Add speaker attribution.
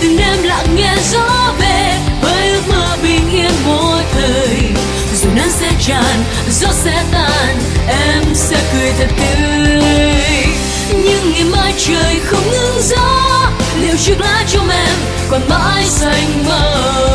Speaker 1: từng đêm lặng nghe gió về với ước mơ bình yên mỗi thời. Rồi nắng sẽ tràn, gió sẽ tan, em sẽ cười thật tươi. Nhưng ngày mai trời không ngừng gió, liệu chiếc lá trong em còn mãi xanh mơ.